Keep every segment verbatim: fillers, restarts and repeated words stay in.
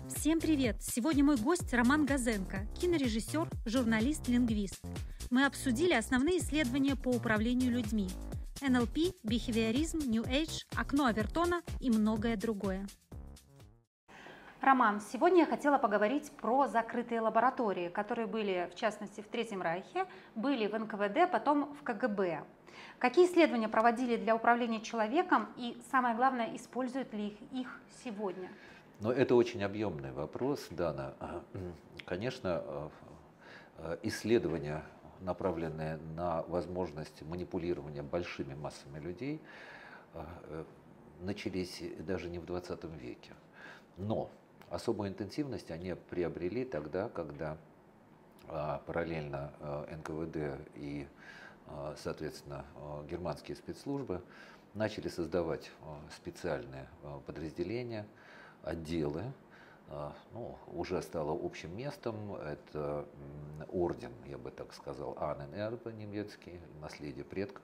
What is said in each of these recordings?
Всем привет! Сегодня мой гость Роман Газенко, кинорежиссер, журналист, лингвист. Мы обсудили основные исследования по управлению людьми. эн эл пи, бихевиоризм, New Age, окно Авертона и многое другое. Роман, сегодня я хотела поговорить про закрытые лаборатории, которые были, в частности, в Третьем Райхе, были в эн ка вэ дэ, потом в ка гэ бэ. Какие исследования проводили для управления человеком и, самое главное, используют ли их, их сегодня? Но это очень объемный вопрос, Дана. Конечно, исследования, направленные на возможность манипулирования большими массами людей, начались даже не в двадцатом веке. Но особую интенсивность они приобрели тогда, когда параллельно эн ка вэ дэ и, соответственно, германские спецслужбы начали создавать специальные подразделения, отделы. Ну, уже стало общим местом. Это орден, я бы так сказал, Ahnenerbe немецкий, наследие предков.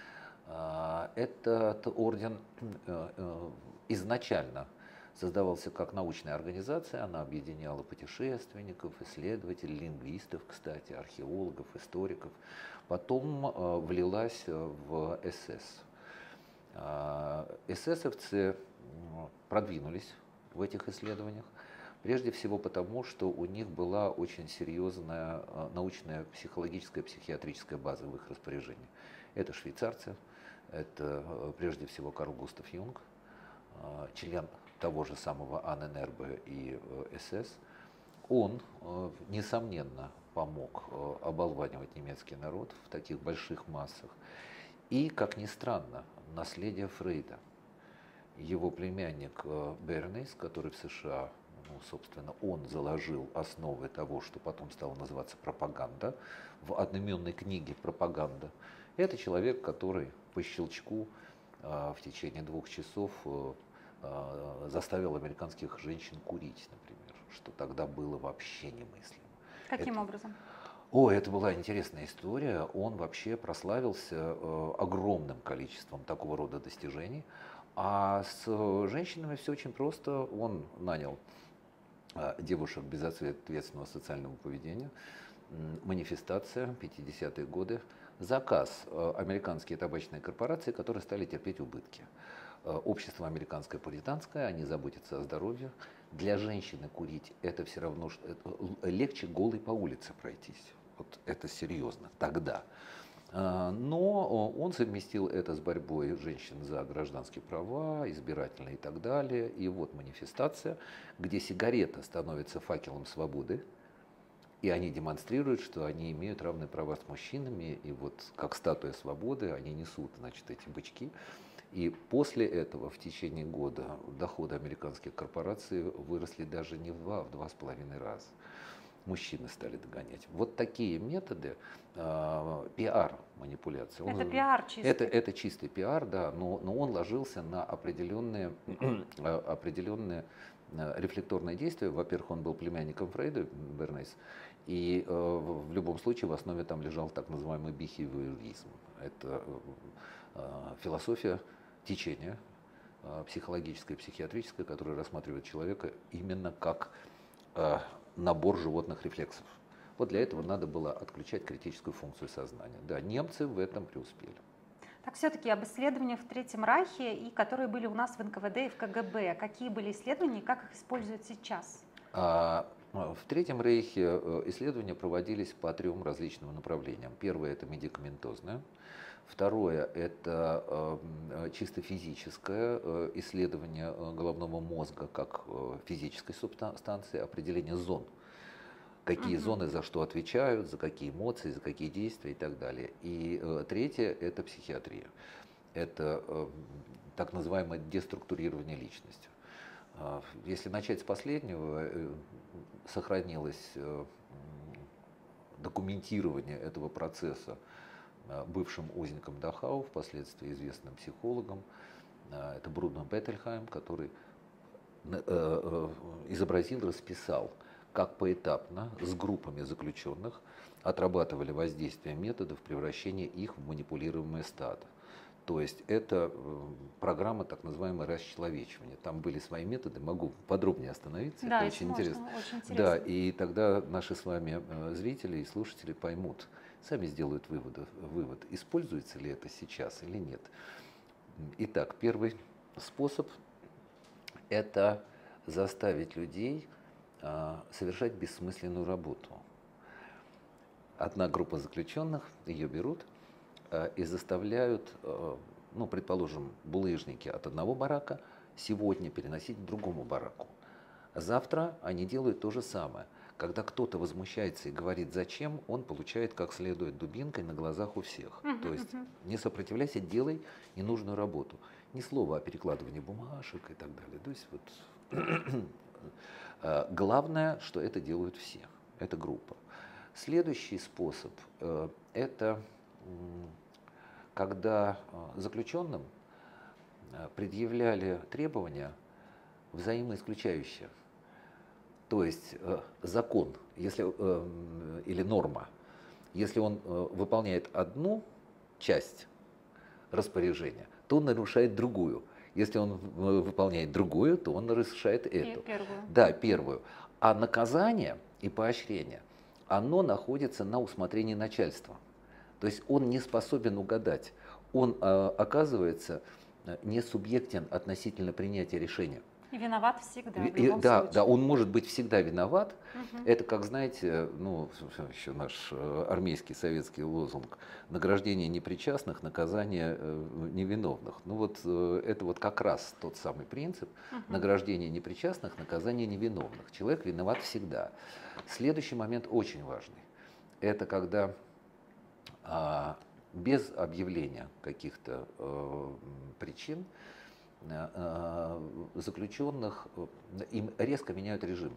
Этот орден изначально создавался как научная организация, она объединяла путешественников, исследователей, лингвистов, кстати, археологов, историков. Потом влилась в эс эс. Эсэсовцы продвинулись в этих исследованиях, прежде всего потому, что у них была очень серьезная научная, психологическая, психиатрическая база в их распоряжении. Это швейцарцы, это прежде всего Карл Густав Юнг, член того же самого Ahnenerbe и эс эс. Он, несомненно, помог оболванивать немецкий народ в таких больших массах. И, как ни странно, наследие Фрейда. Его племянник Бернейс, который в США, ну, собственно, он заложил основы того, что потом стало называться пропаганда, в одноименной книге «Пропаганда». Это человек, который по щелчку в течение двух часов заставил американских женщин курить, например, что тогда было вообще немыслимо. Каким это... образом? О, это была интересная история. Он вообще прославился э, огромным количеством такого рода достижений. А с женщинами все очень просто. Он нанял э, девушек безответственного социального поведения. Манифестация, пятидесятые годы. Заказ. Э, американские табачные корпорации, которые стали терпеть убытки. Э, общество американское пуританское, они заботятся о здоровье. Для женщины курить это все равно, что это, легче голой по улице пройтись. Вот это серьезно тогда. Но он совместил это с борьбой женщин за гражданские права, избирательные и так далее. И вот манифестация, где сигарета становится факелом свободы, и они демонстрируют, что они имеют равные права с мужчинами, и вот как статуя свободы они несут, значит, эти бычки. И после этого в течение года доходы американских корпораций выросли даже не в два, а в два с половиной раза. Мужчины стали догонять. Вот такие методы э, пиар-манипуляции. Он, Это пиар чистый. Это, это чистый пиар, да, но, но он ложился на определенные, определенные рефлекторные действия. Во-первых, он был племянником Фрейда, Бернейс, и э, в любом случае в основе там лежал так называемый бихевиоризм. Это э, философия течения э, психологическое, психиатрическое, которое рассматривает человека именно как э, набор животных рефлексов. Вот для этого надо было отключать критическую функцию сознания. Да, немцы в этом преуспели. Так все-таки об исследованиях в Третьем Райхе, и которые были у нас в эн ка вэ дэ и в ка гэ бэ. Какие были исследования и как их используют сейчас? А, в Третьем Рейхе исследования проводились по трем различным направлениям. Первое – это медикаментозное. Второе – это э, чисто физическое э, исследование головного мозга как э, физической субстанции, определение зон. Какие uh-huh. зоны за что отвечают, за какие эмоции, за какие действия и так далее. И э, третье – это психиатрия. Это э, так называемое деструктурирование личности. Э, если начать с последнего, э, сохранилось э, документирование этого процесса бывшим узником Дахау, впоследствии известным психологом. Это Бруно Беттельхайм, который изобразил, расписал, как поэтапно с группами заключенных отрабатывали воздействие методов превращения их в манипулируемое стадо. То есть это э, программа так называемое расчеловечивание. Там были свои методы, могу подробнее остановиться, Да, это если очень можно, интересно. очень интересно. Да, и тогда наши с вами э, зрители и слушатели поймут, сами сделают выводы, вывод, используется ли это сейчас или нет. Итак, первый способ – это заставить людей э, совершать бессмысленную работу. Одна группа заключенных, ее берут э, и заставляют, э, ну, предположим, булыжники от одного барака сегодня переносить к другому бараку. Завтра они делают то же самое. Когда кто-то возмущается и говорит «зачем?», он получает как следует дубинкой на глазах у всех. Мгм, То есть мгм. не сопротивляйся, делай ненужную работу. Ни слова о перекладывании бумажек и так далее. То есть вот э, главное, что это делают все, это группа. Следующий способ э, – это м, когда э, заключенным э, предъявляли требования взаимоисключающие. То есть э, закон, если, э, или норма, если он э, выполняет одну часть распоряжения, то он нарушает другую. Если он э, выполняет другую, то он нарушает эту. Первую. Да, первую. А наказание и поощрение, оно находится на усмотрении начальства. То есть он не способен угадать. Он э, оказывается э, не субъектен относительно принятия решения. И виноват всегда, в И- любом да, случае. да, он может быть всегда виноват. Мгм. Это, как знаете, ну, еще наш э, армейский советский лозунг: награждение непричастных, наказание э, невиновных. Ну вот э, это вот как раз тот самый принцип: Мгм. награждение непричастных, наказание невиновных. Человек виноват всегда. Следующий момент очень важный. Это когда а, без объявления каких-то э, причин э, заключенных, э, им резко меняют режим.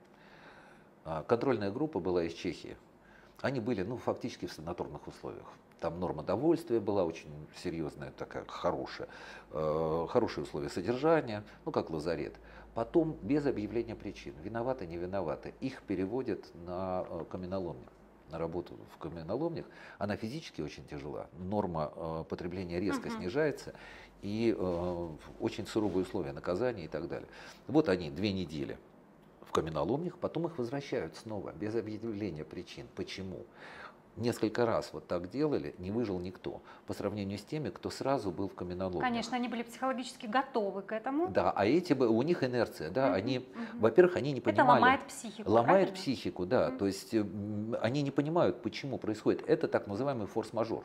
А, Контрольная группа была из Чехии. Они были, ну, фактически в санаторных условиях. Там норма довольствия была очень серьезная, такая хорошая, э, хорошие условия содержания, ну, как лазарет. Потом, без объявления причин, виноваты, не виноваты, их переводят на э, каменоломню, на работу в каменоломнях. Она физически очень тяжела, норма э, потребления резко Мгм. снижается, и э, очень суровые условия наказания и так далее. Вот они, две недели в каменоломнях, потом их возвращают снова, без объявления причин. Почему? Несколько раз вот так делали, не выжил никто, по сравнению с теми, кто сразу был в каменоломнях. Конечно, они были психологически готовы к этому. Да, а эти, бы- у них инерция, да, Мгм, они, мгм. во-первых, они не Это понимали. ломает психику, Ломает правильно? психику, да, Мгм. то есть м, они не понимают, почему происходит. Это так называемый форс-мажор.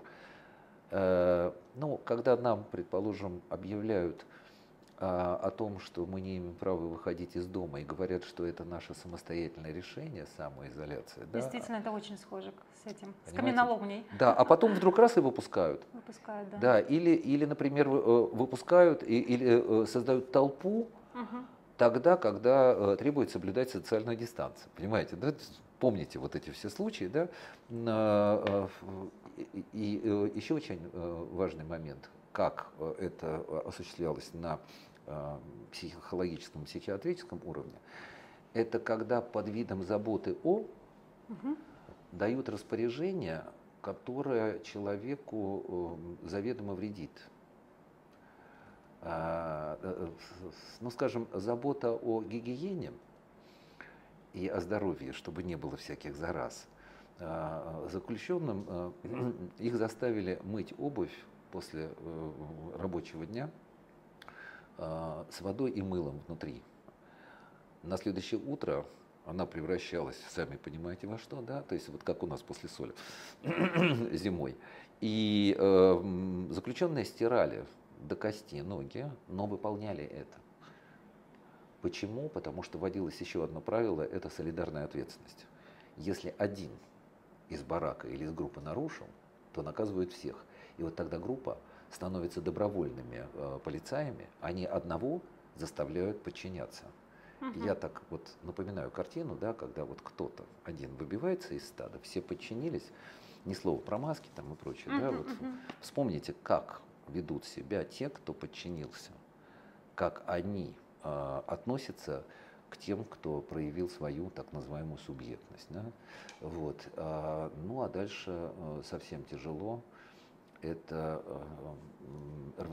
Э, Ну, когда нам, предположим, объявляют а, о том, что мы не имеем права выходить из дома, и говорят, что это наше самостоятельное решение, самоизоляция, да, Действительно, это очень схоже к- с этим, с понимаете? каменоломней. Да, а потом вдруг раз и выпускают. Выпускают, да. Да, или, или например, вы- э, выпускают и- или э, создают толпу Мгм. тогда, когда э, требует соблюдать социальную дистанцию. Понимаете, да? Помните вот эти все случаи, да? На, э, в- И, и, э, еще очень э, важный момент, как э, это э, осуществлялось на э, психологическом, психиатрическом уровне, это когда под видом заботы о Мгм. дают распоряжение, которое человеку э, заведомо вредит. А, э, э, с- Ну, скажем, забота о гигиене и о здоровье, чтобы не было всяких зараз. А, Заключенным э, их заставили мыть обувь после э, рабочего дня а, с водой и мылом внутри. На следующее утро она превращалась, сами понимаете, во что, да, то есть вот как у нас после соли зимой. И э, м, заключенные стирали до кости ноги, но выполняли это. Почему? Потому что вводилось еще одно правило – это солидарная ответственность. Если один из барака или из группы нарушил, то наказывают всех. И вот тогда группа становится добровольными э, полицаями, они одного заставляют подчиняться. Мгм. Я так вот напоминаю картину, да, когда вот кто-то один выбивается из стада, все подчинились, ни слова про маски там и прочее, да, Мгм, вот мгм. вспомните, как ведут себя те, кто подчинился, как они э, относятся к тем, кто проявил свою так называемую субъектность, да, вот, а, ну а дальше э, совсем тяжело, это э,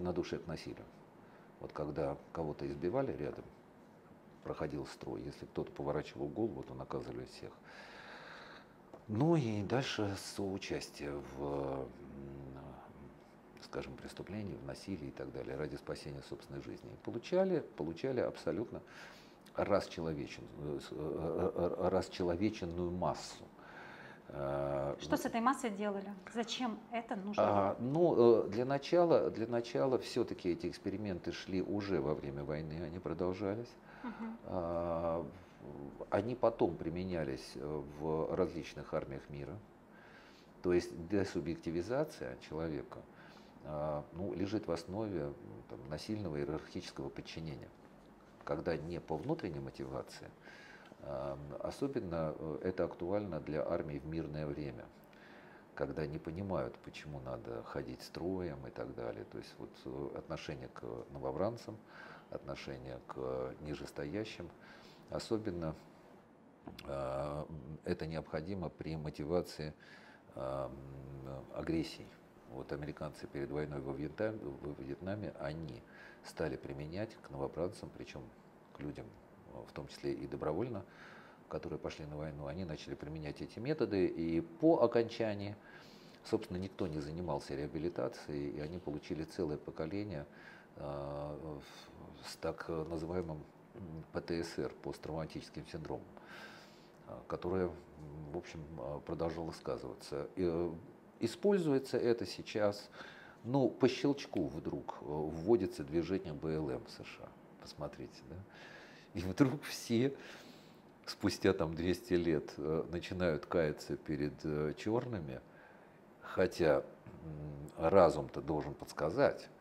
равнодушие к насилию. Вот когда кого-то избивали рядом, проходил строй, если кто-то поворачивал голову, то наказывали всех. Ну и дальше соучастие в, скажем, преступлении, в насилии и так далее, ради спасения собственной жизни. Получали, получали абсолютно расчеловечен, расчеловеченную массу. Что с этой массой делали? Зачем это нужно А, было? ну, для начала, для начала все-таки эти эксперименты шли уже во время войны, они продолжались. Угу. А, они потом применялись в различных армиях мира. То есть десубъективизация человека а, ну, лежит в основе там, насильного иерархического подчинения, когда не по внутренней мотивации. Особенно это актуально для армий в мирное время, когда не понимают, почему надо ходить строем и так далее. То есть вот отношение к новобранцам, отношение к нижестоящим, особенно э, это необходимо при мотивации э, агрессии. Вот американцы перед войной во Вьетнаме, во Вьетнаме они стали применять к новобранцам, причем к людям, в том числе и добровольно, которые пошли на войну, они начали применять эти методы, и по окончании, собственно, никто не занимался реабилитацией, и они получили целое поколение э, с так называемым пэ тэ эс эр, посттравматическим синдромом, которое, в общем, продолжало сказываться. И, используется это сейчас, ну, по щелчку вдруг вводится движение бэ эл эм в США, посмотрите, да. И вдруг все спустя там двести лет начинают каяться перед черными, хотя разум-то должен подсказать,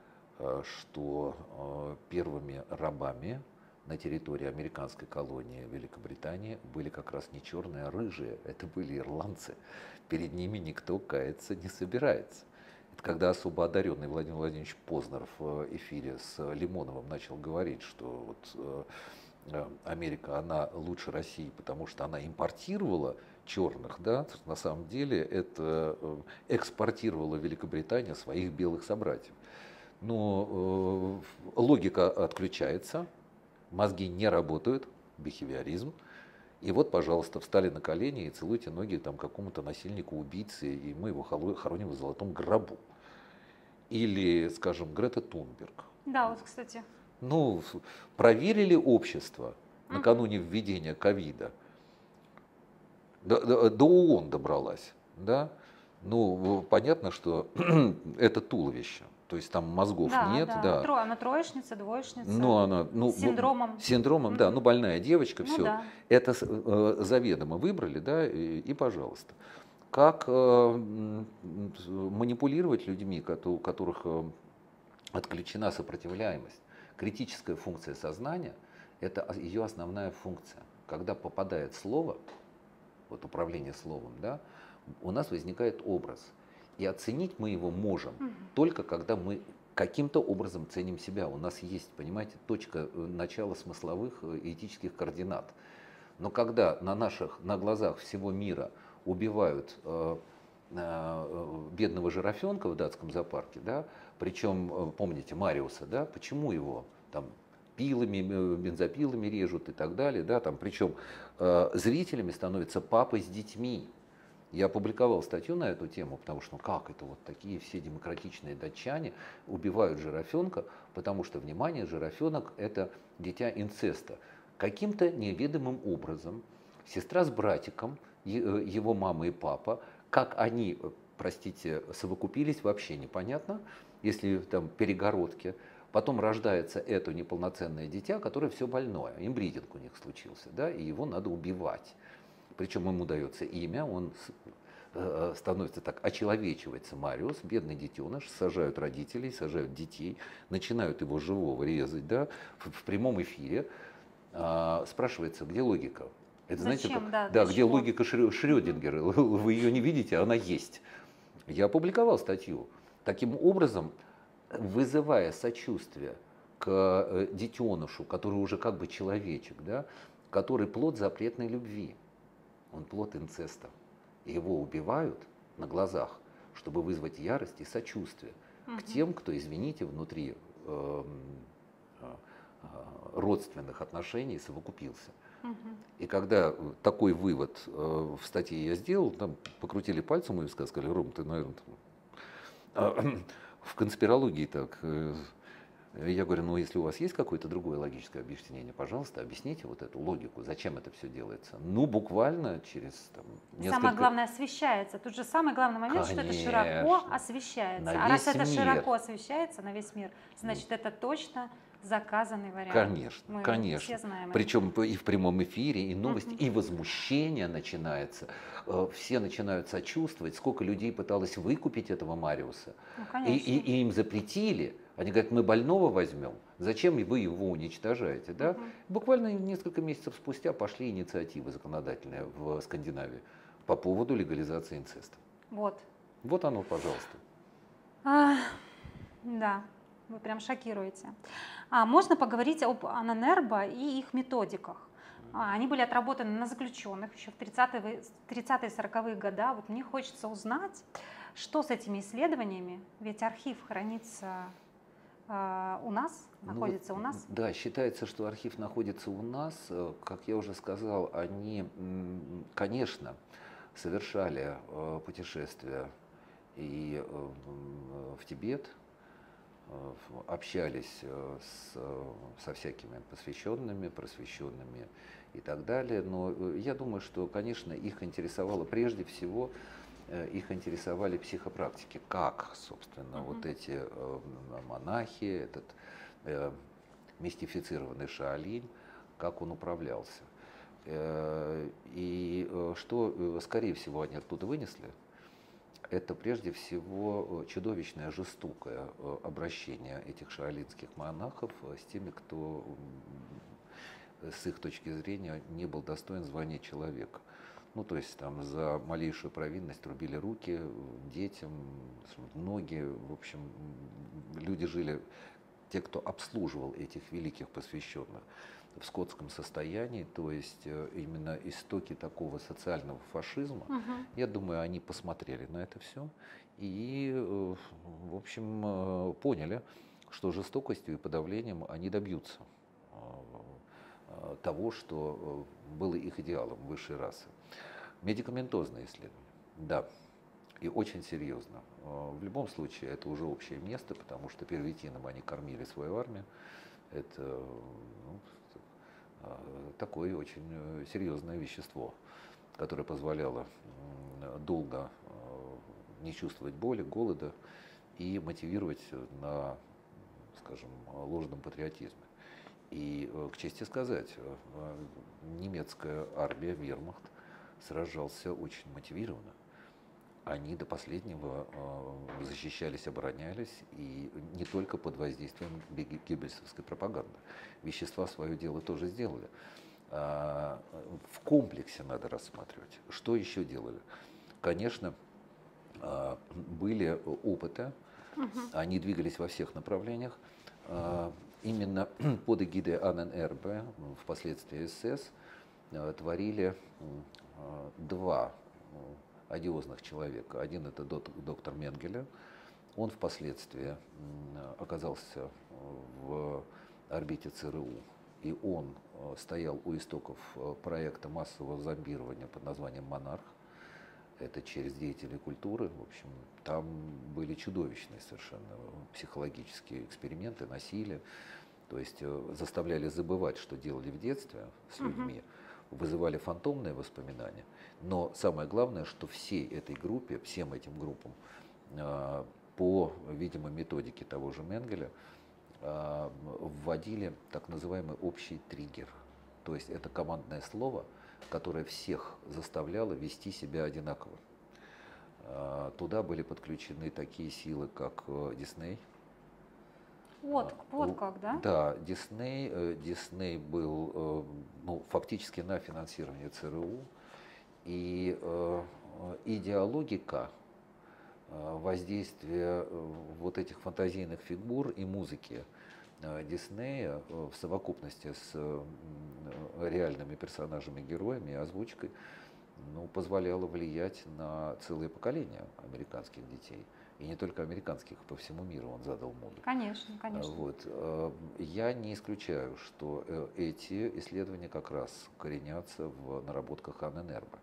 что первыми рабами на территории американской колонии Великобритании были как раз не черные, а рыжие. Это были ирландцы. Перед ними никто каяться не собирается. Это когда особо одаренный Владимир Владимирович Познер в эфире с Лимоновым начал говорить, что вот Америка, она лучше России, потому что она импортировала черных, да, на самом деле это экспортировала Великобритания своих белых собратьев. Но э, логика отключается, мозги не работают, бихевиоризм. И вот, пожалуйста, встали на колени и целуйте ноги там какому-то насильнику, убийце, и мы его хороним в золотом гробу. Или, скажем, Грета Тунберг. Да, вот, кстати. Ну, проверили общество накануне введения ковида. До, до, до ООН добралась, да? Ну, понятно, что это туловище. То есть там мозгов да, нет, да. да. Тро, она троечница, двоечница. Ну, она, ну, с синдромом. С синдромом, mm-hmm. да, ну больная девочка, ну, все. Да. Это э, заведомо выбрали, да, и, и пожалуйста. Как э, манипулировать людьми, у которых э, отключена сопротивляемость? Критическая функция сознания – это ее основная функция. Когда попадает слово, вот управление словом, да, у нас возникает образ. И оценить мы его можем угу. только когда мы каким-то образом ценим себя. У нас есть, понимаете, точка начала смысловых и этических координат. Но когда на наших, на глазах всего мира убивают э, э, бедного жирафенка в датском зоопарке, да, причем, помните, Мариуса, да, почему его там пилами, бензопилами режут и так далее, да, там, причем э, зрителями становятся папы с детьми. Я опубликовал статью на эту тему, потому что ну как это вот такие все демократичные датчане убивают жирафенка, потому что, внимание, жирафенок это дитя инцеста. Каким-то неведомым образом сестра с братиком, его мама и папа, как они, простите, совокупились, вообще непонятно, если там перегородки. Потом рождается это неполноценное дитя, которое все больное, имбридинг у них случился, да, и его надо убивать. Причем ему дается имя, он э, становится так, очеловечивается Мариус, бедный детеныш, сажают родителей, сажают детей, начинают его живого резать, да, в, в прямом эфире. А, спрашивается, где логика? Это, Зачем? знаете, как, да, да, где чего? логика Шрёдингера? Вы ее не видите, она есть. Я опубликовал статью. Таким образом, вызывая сочувствие к детенышу, который уже как бы человечек, да, который плод запретной любви. Он плод инцеста. И его убивают на глазах, чтобы вызвать ярость и сочувствие. Мгм. к тем, кто, извините, внутри э, э, родственных отношений совокупился. Мгм. И когда такой вывод э, в статье я сделал, там покрутили пальцем и сказали: Ром, ты, наверное, в конспирологии так. э, Я говорю: ну, если у вас есть какое-то другое логическое объяснение, пожалуйста, объясните вот эту логику, зачем это все делается. Ну, буквально через там, И самое несколько... главное, освещается. Тут же самый главный момент, что это широко Конечно, освещается. на А раз весь это мир. широко освещается на весь мир, значит, это точно заказанный вариант. Конечно, Мы конечно. все знаем это. Причем и в прямом эфире, и новости, Мгм. и возмущение начинается. Э, Все начинают сочувствовать, сколько людей пыталось выкупить этого Мариуса. Ну, И, и- конечно. и им запретили. Они говорят: мы больного возьмем. Зачем вы его уничтожаете? Да? Мгм. Буквально несколько месяцев спустя пошли инициативы законодательные в Скандинавии по поводу легализации инцеста. Вот. Вот оно, пожалуйста. А, да, вы прям шокируете. А можно поговорить об Ананербо и их методиках? А, Они были отработаны на заключенных еще в тридцатые-сороковые годы. Вот мне хочется узнать, что с этими исследованиями, ведь архив хранится а, у нас, Ну вот, находится у нас. да, считается, что архив находится у нас. Э, Как я уже сказал, они, м, конечно, совершали э, путешествия и э, в в Тибет, э, в- общались э, с, э, со всякими посвященными, просвещенными и так далее. Но э, я думаю, что, конечно, их интересовало прежде всего, э, их интересовали психопрактики. Как, собственно, Мгм. вот эти э, монахи, этот э, мистифицированный Шаолинь, как он управлялся. Э, И э, что, э, скорее всего, они оттуда вынесли, это прежде всего э, чудовищное, жестокое э, обращение этих шаолинских монахов э, с теми, кто м, с их точки зрения не был достоин звания человека. Ну, то есть там за малейшую провинность рубили руки э, детям, ноги. В общем, м, люди жили, те, кто обслуживал этих великих посвященных, в скотском состоянии, то есть э, именно истоки такого социального фашизма, Мгм. я думаю, они посмотрели на это все и, э, в общем, э, поняли, что жестокостью и подавлением они добьются э, э, того, что э, было их идеалом высшей расы. Медикаментозное исследование, да, и очень серьезно. Э, В любом случае, это уже общее место, потому что первитином они кормили свою армию. Это ну, э, такое очень э, серьезное вещество, которое позволяло м, долго э, не чувствовать боли, голода и мотивировать на, скажем, ложном патриотизме. И, э, к чести сказать, э, э, немецкая армия, вермахт, сражался очень мотивированно. Они до последнего э, защищались, оборонялись, и не только под воздействием беги- геббельсовской пропаганды. Вещества свое дело тоже сделали. А, в комплексе надо рассматривать. Что еще делали? Конечно, а, были опыты, Мгм. они двигались во всех направлениях. А, Именно под эгидой АННРБ, впоследствии СС, э, творили м, а, два м, одиозных человека. Один — это дот- доктор Менгеле. Он впоследствии м, оказался в орбите ЦРУ, и он э, стоял у истоков э, проекта массового зомбирования под названием «Монарх». Это через деятелей культуры. В общем, там были чудовищные совершенно психологические эксперименты, насилие. То есть э, заставляли забывать, что делали в детстве с Мгм. людьми, вызывали фантомные воспоминания. Но самое главное, что всей этой группе, всем этим группам, э, по, видимо, методике того же Менгеля, э, вводили так называемый общий триггер. То есть это командное слово, которое всех заставляло вести себя одинаково. Э, Туда были подключены такие силы, как э, Дисней. Вот, А, вот л- как, да? Да, Дисней, э, Дисней был э, ну, фактически на финансировании ЦРУ. И э, э, идеологика э, воздействия э, вот этих фантазийных фигур и музыки э, Диснея э, в совокупности с э, м, реальными персонажами, героями и озвучкой ну, позволяла влиять на целые поколения американских детей. и не только американских, по всему миру он задал моду. Конечно, конечно. Вот. Я не исключаю, что эти исследования как раз коренятся в наработках Анненербе.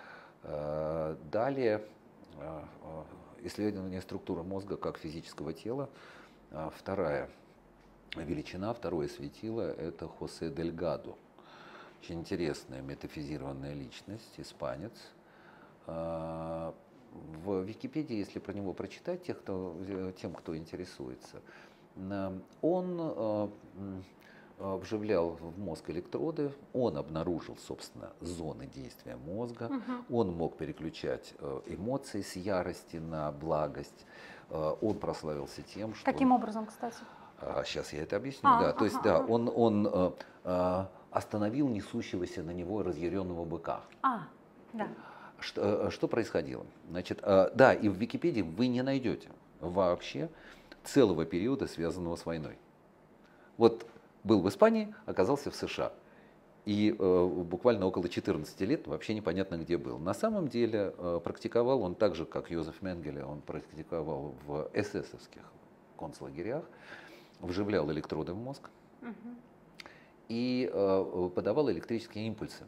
Далее исследование структуры мозга как физического тела. Вторая величина, второе светило – это Хосе Дельгадо. Очень интересная метафизированная личность, испанец. В Википедии, если про него прочитать, тех, кто, тем, кто интересуется, он вживлял в мозг электроды, он обнаружил, собственно, зоны действия мозга, угу. Он мог переключать эмоции с ярости на благость, он прославился тем, что… Каким образом, кстати? Сейчас я это объясню. А, да. ага, То есть, да, ага. он, он остановил несущегося на него разъяренного быка. А, да. Что, что происходило? Значит, да, и в Википедии вы не найдете вообще целого периода, связанного с войной. Вот был в Испании, оказался в США. И э, буквально около четырнадцати лет вообще непонятно, где был. На самом деле э, практиковал он так же, как Йозеф Менгеле, он практиковал в эсэсовских концлагерях, вживлял электроды в мозг угу. и э, подавал электрические импульсы.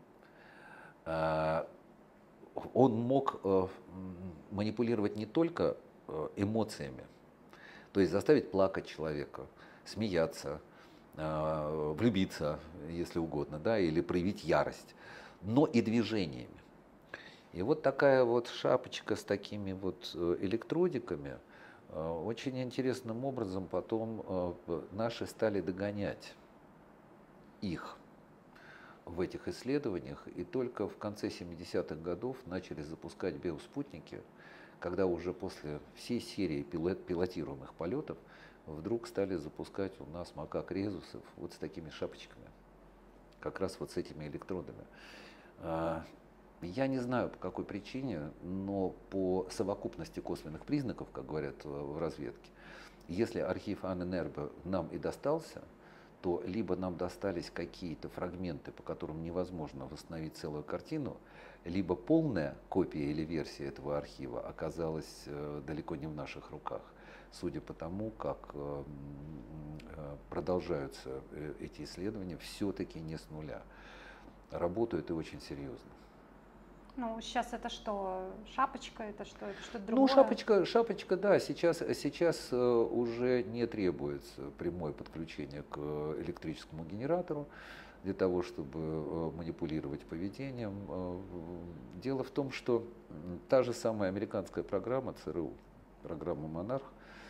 Э, он мог э, манипулировать не только э, эмоциями, то есть заставить плакать человека, смеяться, влюбиться, если угодно, да, или проявить ярость, но и движениями. И вот такая вот шапочка с такими вот электродиками очень интересным образом потом наши стали догонять их в этих исследованиях, и только в конце семидесятых годов начали запускать биоспутники, когда уже после всей серии пилотируемых полетов вдруг стали запускать у нас макак резусов вот с такими шапочками, как раз вот с этими электродами. Я не знаю, по какой причине, но по совокупности косвенных признаков, как говорят в разведке, если архив Анненербе нам и достался, то либо нам достались какие-то фрагменты, по которым невозможно восстановить целую картину, либо полная копия или версия этого архива оказалась далеко не в наших руках. Судя по тому, как продолжаются эти исследования, все-таки не с нуля. Работают и очень серьезно. Ну, сейчас это что, шапочка, это что, это что-то другое? Ну, шапочка, шапочка, да, сейчас, сейчас уже не требуется прямое подключение к электрическому генератору для того, чтобы манипулировать поведением. Дело в том, что та же самая американская программа ЦРУ, программа «Монарх»,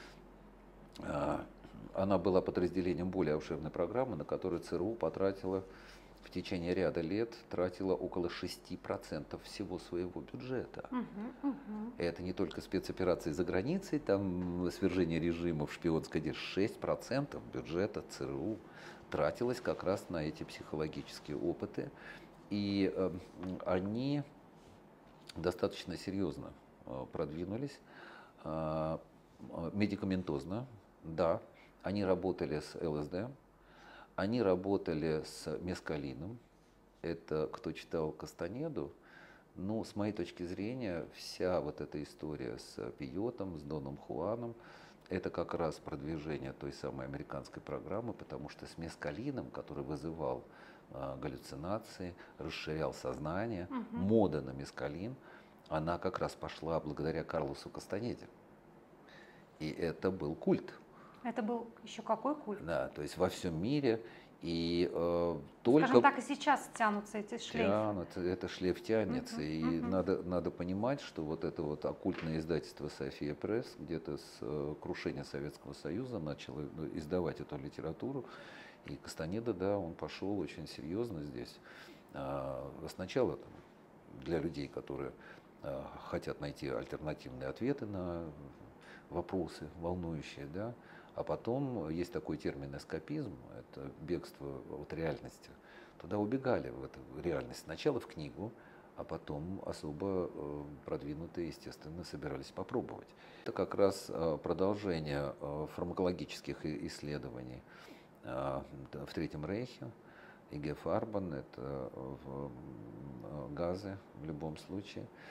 она была подразделением более обширной программы, на которую ЦРУ потратила в течение ряда лет, тратила около шести процентов всего своего бюджета. Uh-huh, uh-huh. Это не только спецоперации за границей, там свержение режима в шпионской деле, шесть процентов бюджета ЦРУ тратилось как раз на эти психологические опыты. И э, они достаточно серьезно э, продвинулись, э, медикаментозно. Да, они работали с ЛСД, они работали с мескалином. Это, кто читал Кастанеду, ну, с моей точки зрения, вся вот эта история с пиотом, с Доном Хуаном, это как раз продвижение той самой американской программы, потому что с мескалином, который вызывал э, галлюцинации, расширял сознание, угу. мода на мескалин, она как раз пошла благодаря Карлосу Кастанеде. И это был культ. Это был еще какой культ? Да, то есть во всем мире. И э, только… Скажем так, и сейчас тянутся эти шлейфы. Тянут, это шлейф тянется. Uh-huh, и uh-huh. Надо, надо понимать, что вот это вот оккультное издательство «София Пресс» где-то с э, крушения Советского Союза начало издавать эту литературу. И Кастанеда, да, он пошел очень серьезно здесь. А, сначала там, для людей, которые а, хотят найти альтернативные ответы на вопросы волнующие, да. А потом есть такой термин эскапизм, это бегство от реальности. Туда убегали, в эту реальность. Сначала в книгу, а потом особо продвинутые, естественно, собирались попробовать. Это как раз продолжение фармакологических исследований в Третьем Рейхе. И гэ Фарбан, это газы в любом случае.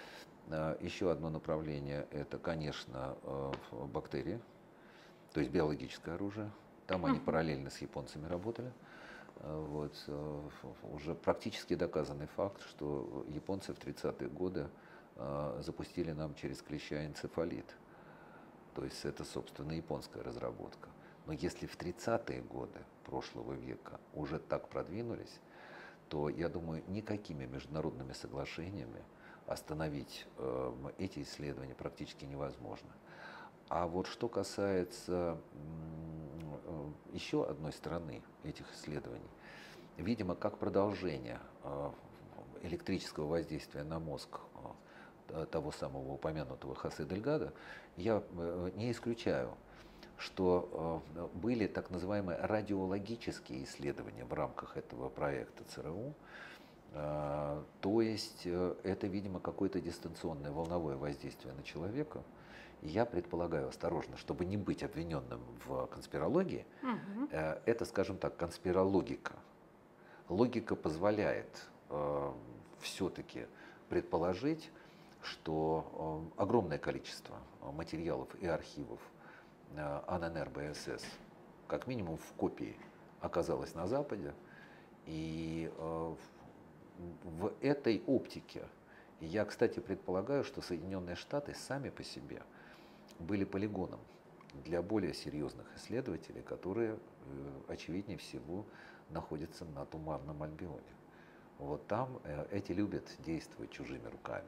Еще одно направление – это, конечно, бактерии, то есть биологическое оружие. Там они параллельно с японцами работали. Вот. Уже практически доказанный факт, что японцы в тридцатые годы запустили нам через клеща энцефалит. То есть это, собственно, японская разработка. Но если в тридцатые годы прошлого века уже так продвинулись, то, я думаю, никакими международными соглашениями остановить э, эти исследования практически невозможно. А вот что касается э, еще одной стороны этих исследований, видимо, как продолжение э, электрического воздействия на мозг э, того самого упомянутого Хосе Дельгадо, я э, не исключаю, что э, были так называемые радиологические исследования в рамках этого проекта ЦРУ. Э, то есть э, это, видимо, какое-то дистанционное волновое воздействие на человека. И я предполагаю осторожно, чтобы не быть обвиненным в конспирологии, угу. э, это, скажем так, конспирологика. Логика позволяет э, все-таки предположить, что э, огромное количество материалов и архивов АННР-БСС, как минимум в копии, оказалось на Западе. И э, в этой оптике я, кстати, предполагаю, что Соединенные Штаты сами по себе были полигоном для более серьезных исследователей, которые, э, очевиднее всего, находятся на Туманном Альбионе. Вот там э, эти любят действовать чужими руками.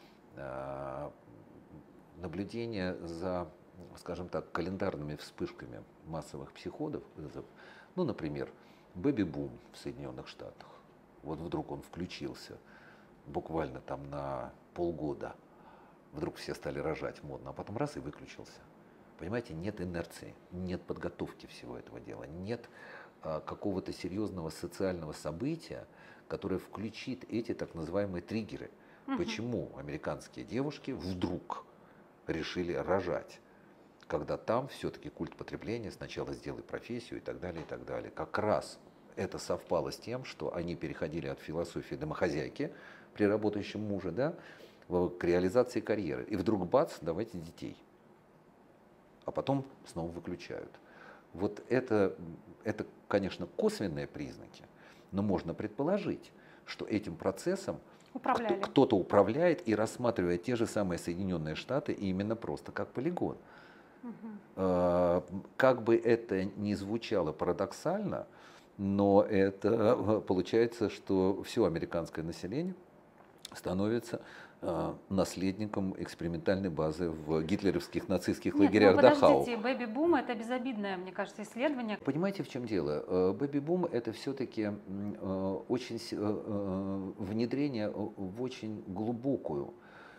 Э, наблюдение за, скажем так, календарными вспышками массовых психодов, ну, например, бэби-бум в Соединенных Штатах. Вот вдруг он включился буквально там на полгода. Вдруг все стали рожать модно, а потом раз и выключился. Понимаете, нет инерции, нет подготовки всего этого дела, нет а, какого-то серьезного социального события, которое включит эти так называемые триггеры. Угу. Почему американские девушки вдруг решили рожать, когда там все-таки культ потребления, сначала сделай профессию и так далее, и так далее. Как раз это совпало с тем, что они переходили от философии домохозяйки при работающем муже, да, к реализации карьеры. И вдруг бац, давайте детей. А потом снова выключают. Вот это, это, конечно, косвенные признаки, но можно предположить, что этим процессом кто, кто-то управляет и рассматривает те же самые Соединенные Штаты именно просто как полигон. Угу. Как бы это ни звучало парадоксально, но это получается, что все американское население становится наследником экспериментальной базы в гитлеровских нацистских Нет, лагерях ну, Дахау. Подождите, бэби-бум — это безобидное, мне кажется, исследование. Понимаете, в чем дело? Бэби-бум — это все-таки очень внедрение в очень глубокую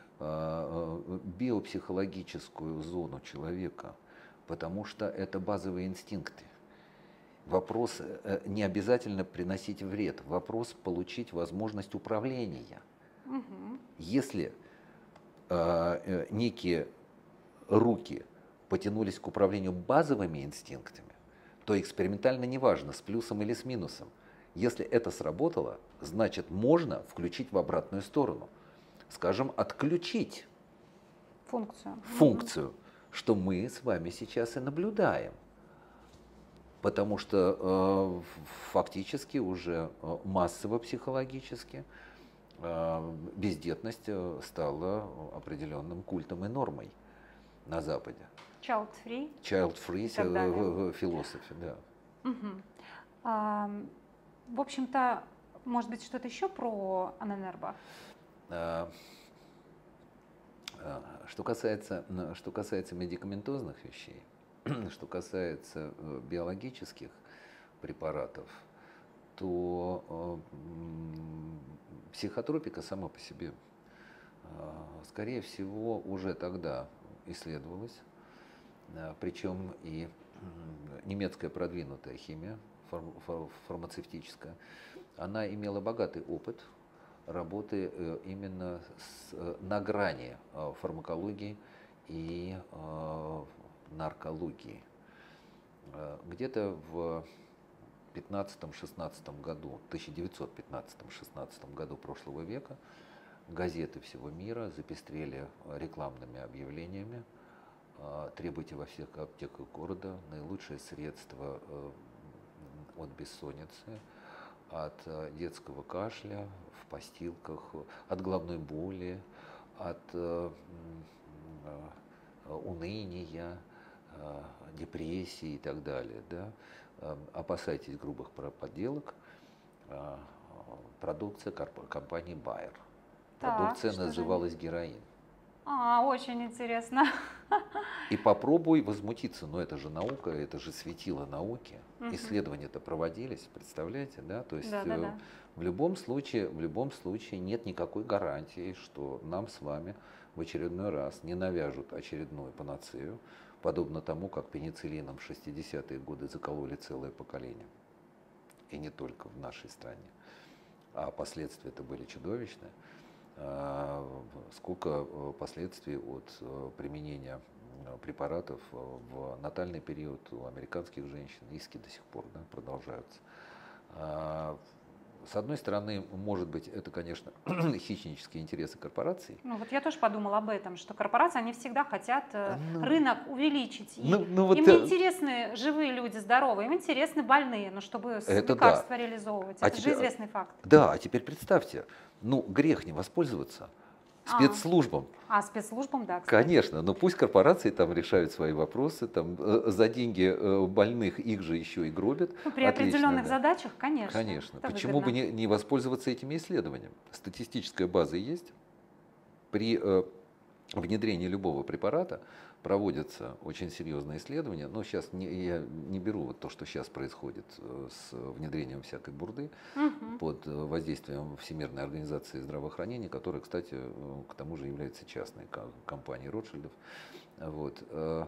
биопсихологическую зону человека, потому что это базовые инстинкты. Вопрос не обязательно приносить вред, вопрос получить возможность управления. Угу. Если э, некие руки потянулись к управлению базовыми инстинктами, то экспериментально неважно, с плюсом или с минусом. Если это сработало, значит можно включить в обратную сторону. Скажем, отключить функцию, функцию угу. что мы с вами сейчас и наблюдаем. Потому что э, фактически уже массово психологически бездетность стала определенным культом и нормой на Западе. Child-free. Child-free философия, да. Угу. А, в общем-то, может быть, что-то еще про АННРБ? А, что касается, что касается медикаментозных вещей, что касается биологических препаратов, то психотропика сама по себе, скорее всего, уже тогда исследовалась, причем и немецкая продвинутая химия, фармацевтическая, она имела богатый опыт работы именно с, на грани фармакологии и наркологии. Где-то в пятнадцатом-шестнадцатом году, тысяча девятьсот пятнадцатом-шестнадцатом году прошлого века газеты всего мира запестрели рекламными объявлениями. Требуйте во всех аптеках города наилучшее средство от бессонницы, от детского кашля в постилках, от головной боли, от уныния, депрессии и так далее. Да? Опасайтесь грубых подделок. Продукция компании Bayer. Продукция Так, называлась героин. А, очень интересно. И попробуй возмутиться, но это же наука, это же светило науки. Угу. Исследования-то проводились, представляете, да? То есть Да, да, да. в любом случае, в любом случае нет никакой гарантии, что нам с вами в очередной раз не навяжут очередную панацею, подобно тому, как пенициллином в шестидесятые годы закололи целое поколение. И не только в нашей стране. А последствия-то были чудовищные. Сколько последствий от применения препаратов в натальный период у американских женщин, иски до сих пор, да, продолжаются. С одной стороны, может быть, это, конечно, хищнические интересы корпораций. Ну вот я тоже подумала об этом, что корпорации, они всегда хотят ну, рынок увеличить. И ну, ну, вот им это... не интересны живые люди, здоровые, им интересны больные, но чтобы это лекарства да. реализовывать. А это теперь, же известный факт. Да, а теперь представьте, ну грех не воспользоваться спецслужбам. А, а спецслужбам, да, кстати. Конечно, но пусть корпорации там решают свои вопросы, там э, за деньги э, больных их же еще и гробят. Ну, при Отлично, определенных да. задачах, конечно. Конечно. Почему выгодно. бы не, не воспользоваться этими исследованиями? Статистическая база есть. При э, внедрении любого препарата проводятся очень серьезные исследования. Но сейчас не, я не беру вот то, что сейчас происходит с внедрением всякой бурды угу. под воздействием Всемирной организации здравоохранения, которая, кстати, к тому же является частной компанией Ротшильдов. Вот.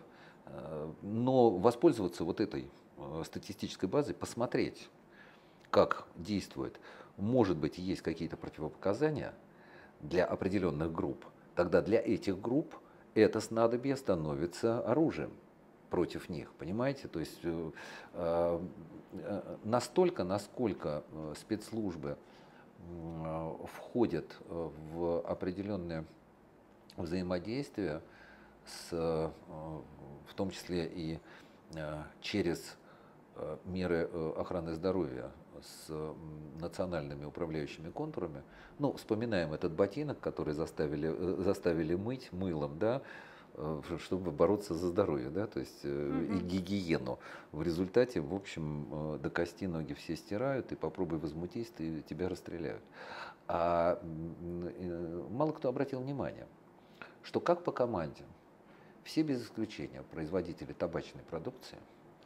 Но воспользоваться вот этой статистической базой, посмотреть, как действует. Может быть, есть какие-то противопоказания для определенных групп. Тогда для этих групп это снадобье становится оружием против них, понимаете? То есть э, э, настолько, насколько спецслужбы э, входят в определенное взаимодействие, с, э, в том числе и э, через э, меры охраны здоровья, с национальными управляющими контурами. Ну, вспоминаем этот ботинок, который заставили, заставили мыть мылом, да, чтобы бороться за здоровье, да, то есть mm-hmm. и гигиену. В результате, в общем, до кости ноги все стирают, и попробуй возмутись, ты, тебя расстреляют. А мало кто обратил внимание, что как по команде все без исключения производители табачной продукции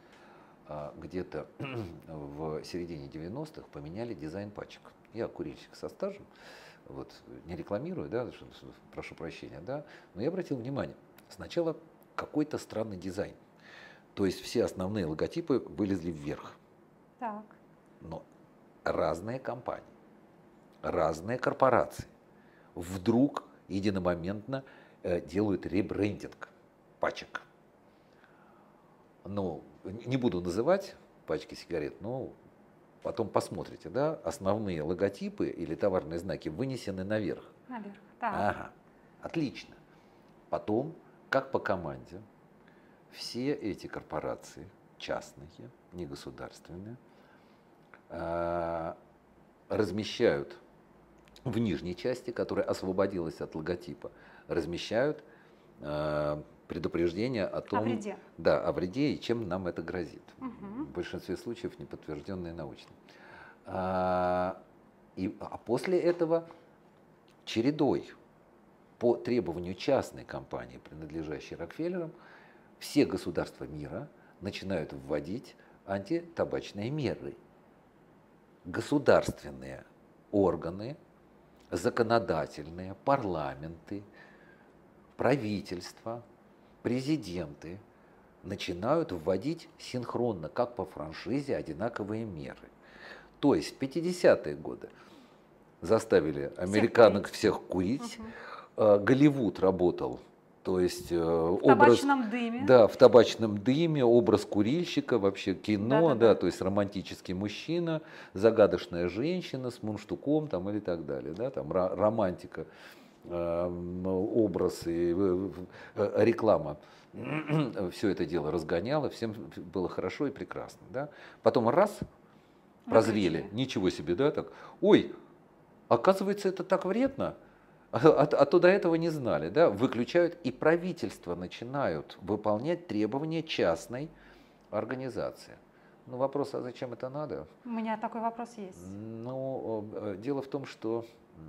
где-то в середине девяностых поменяли дизайн пачек. Я курильщик со стажем, вот, не рекламирую, да, прошу прощения, да, но я обратил внимание, сначала какой-то странный дизайн. То есть все основные логотипы вылезли вверх. Так. Но разные компании, разные корпорации вдруг единомоментно э, делают ребрендинг пачек. Ну, не буду называть пачки сигарет, но потом посмотрите, да, основные логотипы или товарные знаки вынесены наверх. Наверх, так. Ага, отлично. Потом, как по команде, все эти корпорации, частные, негосударственные, размещают в нижней части, которая освободилась от логотипа, размещают предупреждение о том, о вреде. Да, о вреде и чем нам это грозит. Угу. В большинстве случаев не подтвержденные научно. А, и, а после этого чередой по требованию частной компании, принадлежащей Рокфеллерам, все государства мира начинают вводить антитабачные меры. Государственные органы, законодательные, парламенты, правительства, президенты начинают вводить синхронно, как по франшизе, одинаковые меры. То есть в пятидесятые годы заставили американок всех курить, угу. Голливуд работал То есть э, В образ, табачном дыме. да, в табачном дыме, образ курильщика, вообще кино, Да-да-да. да, то есть романтический мужчина, загадочная женщина с мундштуком там или так далее, да, там ро- романтика, э, образ и э, э, реклама. Все это дело разгоняло, всем было хорошо и прекрасно, да. Потом раз, прозрели, Выключили. ничего себе, да, так, ой, оказывается, это так вредно. А, а- а то до этого не знали, да, выключают, и правительства начинают выполнять требования частной организации. Ну, вопрос, а зачем это надо? У меня такой вопрос есть. Ну, э, дело в том, что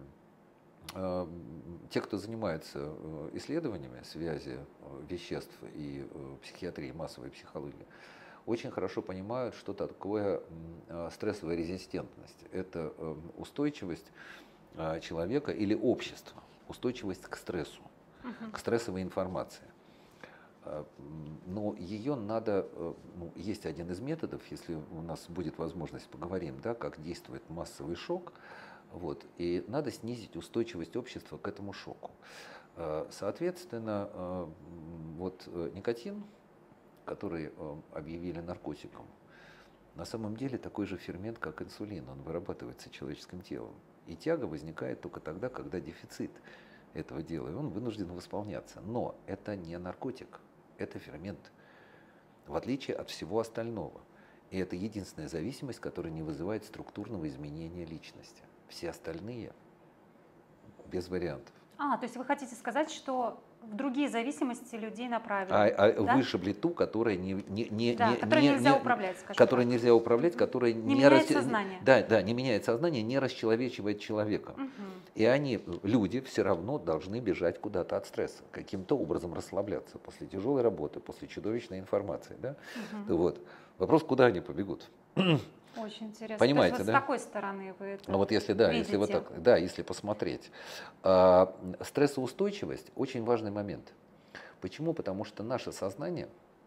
э, те, кто занимается э, исследованиями связи э, веществ и э, психиатрии, массовой психологии, очень хорошо понимают, что такое м, э, стрессовая резистентность. Это э, устойчивость э, человека или общества, устойчивость к стрессу, Мгм. к стрессовой информации. Э, м, Но ее надо, э, ну, есть один из методов, если у нас будет возможность, поговорим, да, как действует массовый шок, вот, и надо снизить устойчивость общества к этому шоку. Э, Соответственно, э, м, вот э, никотин, который э, объявили наркотиком, на самом деле такой же фермент, как инсулин, он вырабатывается человеческим телом. И тяга возникает только тогда, когда дефицит этого дела, и он вынужден восполняться. Но это не наркотик, это фермент, в отличие от всего остального. И это единственная зависимость, которая не вызывает структурного изменения личности. Все остальные без вариантов. А, то есть вы хотите сказать, что в другие зависимости людей А, направили, а да? вышибли ту, которая не, не, не, Да, не, которые не, нельзя не- управлять, скажем которой так. нельзя управлять, Мгм. которая Не не, меняет расте- сознание. да, да, не меняет сознание, не расчеловечивает человека. Мгм. И они, люди, все равно должны бежать куда-то от стресса, каким-то образом расслабляться после тяжелой работы, после чудовищной информации. Да? Мгм. Вот. Вопрос, куда они побегут. Очень интересно. То есть Понимаете, вот с да? такой стороны вы Ну это вот если да, если вот видите. так, да, если посмотреть. А, стрессоустойчивость очень важный момент. Почему? Потому что наше сознание,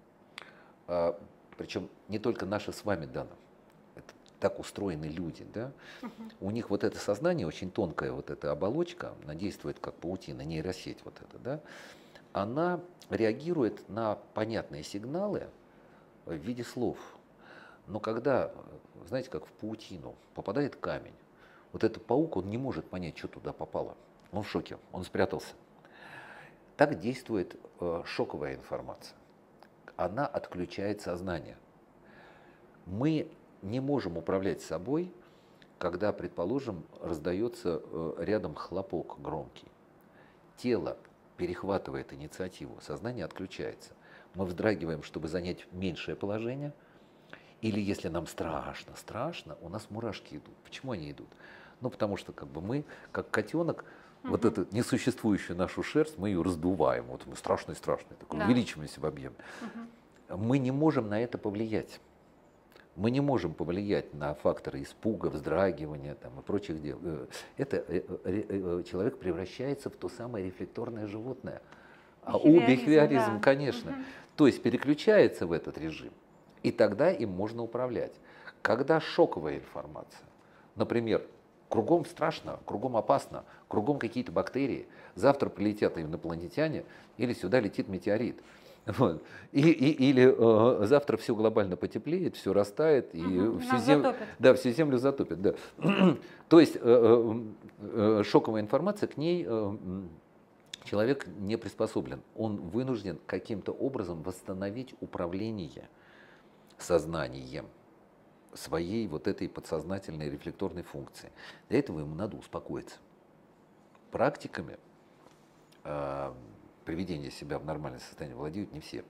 а, причем не только наше с вами, Дана, это так устроены люди, да, Мгм. у них вот это сознание, очень тонкая вот эта оболочка, она действует как паутина, нейросеть вот эта, да, она реагирует на понятные сигналы в виде слов. Но когда, знаете, как в паутину попадает камень, вот этот паук, он не может понять, что туда попало. Он в шоке, он спрятался. Так действует э, шоковая информация. Она отключает сознание. Мы не можем управлять собой, когда, предположим, раздается э, рядом хлопок громкий. Тело перехватывает инициативу, сознание отключается. Мы вздрагиваем, чтобы занять меньшее положение. Или если нам страшно, страшно, у нас мурашки идут. Почему они идут? Ну, потому что как бы мы, как котенок, вот Мгм. эту несуществующую нашу шерсть, мы ее раздуваем. Вот мы страшный-страшный, такой, Да. увеличиваемся в объеме. Мгм. Мы не можем на это повлиять. Мы не можем повлиять на факторы испуга, вздрагивания там, и прочих дел. Э, Это э, э, э, человек превращается в то самое рефлекторное животное. А у Бихевиоризм, бихевиоризм, да. конечно. Мгм. То есть переключается в этот режим, и тогда им можно управлять. Когда шоковая информация, например, кругом страшно, кругом опасно, кругом какие-то бактерии, завтра прилетят инопланетяне или сюда летит метеорит. Вот. И, и- или э, завтра все глобально потеплеет, все растает, и Мгм. И всю, нас зем- затопит. да, всю землю затопит. Да. То есть э, э, э, шоковая информация, к ней э, м, человек не приспособлен. Он вынужден каким-то образом восстановить управление сознанием своей вот этой подсознательной рефлекторной функции. Для этого ему надо успокоиться. Практиками э, приведения себя в нормальное состояние владеют не все.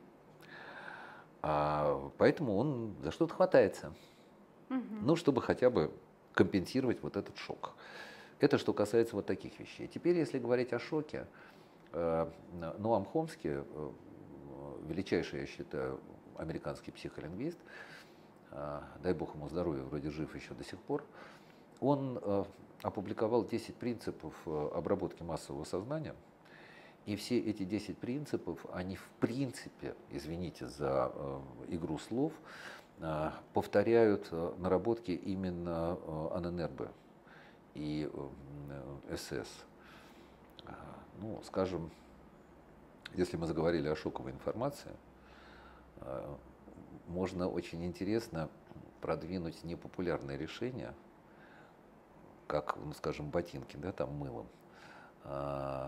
А, поэтому он за что-то хватается. Мгм. Ну, чтобы хотя бы компенсировать вот этот шок. Это что касается вот таких вещей. Теперь, если говорить о шоке, э, Ноам Хомски, э, величайший, я считаю, американский психолингвист, э, дай бог ему здоровья, вроде жив еще до сих пор, он э, опубликовал десять принципов э, обработки массового сознания. И все эти десять принципов, они в принципе, извините за э, игру слов, э, повторяют э, наработки именно э, Анненербе и э, СС. Э, ну, скажем, Если мы заговорили о шоковой информации, э, можно очень интересно продвинуть непопулярные решения, как, ну, скажем, ботинки, да, там мылом. А,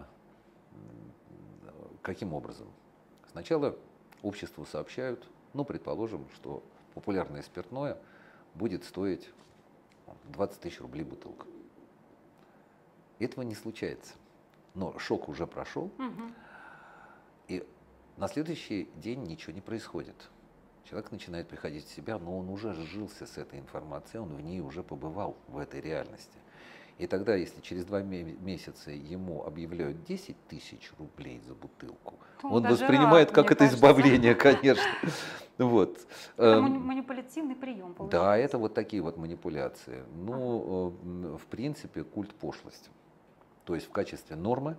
каким образом? Сначала обществу сообщают, ну, предположим, что популярное спиртное будет стоить двадцать тысяч рублей бутылка. Этого не случается. Но шок уже прошел, Мгм. и на следующий день ничего не происходит. Человек начинает приходить в себя, но он уже сжился с этой информацией, он в ней уже побывал, в этой реальности. И тогда, если через два ме- месяца ему объявляют десять тысяч рублей за бутылку, Ну, он даже воспринимает рад, как мне это кажется. избавление, конечно. Вот. Это Эм, мани- манипулятивный прием Да, получается. это вот такие вот манипуляции. Ага. Ну, э, м, в принципе, культ пошлости. То есть в качестве нормы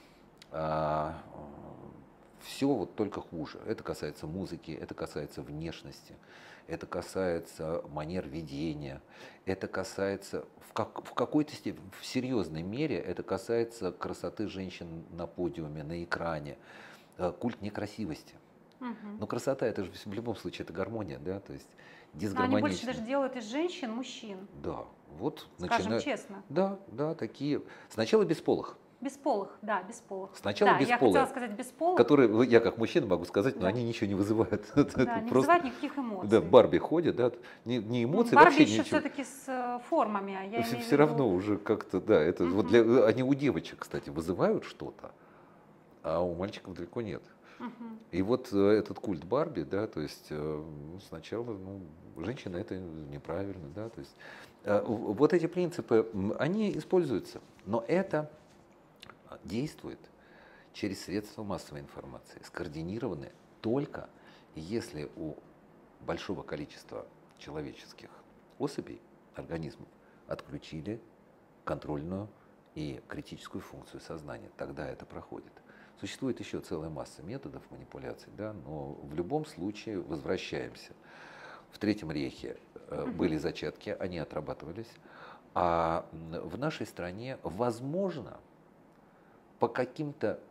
все вот только хуже. Это касается музыки, это касается внешности, это касается манер ведения, это касается в, как, в какой-то степени, в серьезной мере, это касается красоты женщин на подиуме, на экране, э, культ некрасивости. Мгм. Но красота, это же в любом случае это гармония, да, то есть Но они больше дисгармоничность. даже делают из женщин мужчин, Да, вот скажем начинают. честно. Да, да, такие. Сначала бесполых. Бесполых, да, бесполых. Сначала Да, я хотела бесполые, сказать бесполых, которые, вы- я как мужчина могу сказать, но да, они ничего не вызывают. Это да, не просто, вызывает никаких да, эмоций. Барби ходит, да, ни, ни Ну, эмоций, Барби вообще еще ничего. все-таки с э, формами, а я имею в Все виду. равно уже как-то, да, это вот Мгм, для, они у девочек, кстати, вызывают что-то, а у мальчиков далеко нет. мгм. И вот э, этот культ Барби, да, то есть э, ну, сначала, ну, женщина это неправильно, да, то есть э, в- вот эти принципы, м, они используются, но это действует через средства массовой информации, скоординированы только если у большого количества человеческих особей, организмов, отключили контрольную и критическую функцию сознания. Тогда это проходит. Существует еще целая масса методов манипуляций, да, но в любом случае возвращаемся. В Третьем рейхе э, Мгм. были зачатки, они отрабатывались, а м, в нашей стране, возможно, по каким-то,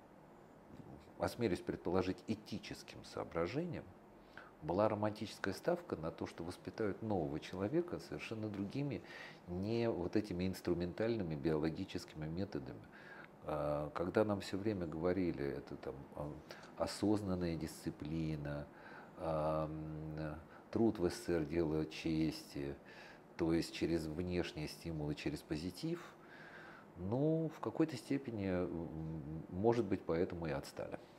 осмелюсь предположить, этическим соображениям, была романтическая ставка на то, что воспитают нового человека совершенно другими, не вот этими инструментальными биологическими методами. А, Когда нам все время говорили, это там а, осознанная дисциплина, а, м, труд в СССР дело чести, то есть через внешние стимулы, через позитив, ну, в какой-то степени, м, может быть, поэтому и отстали.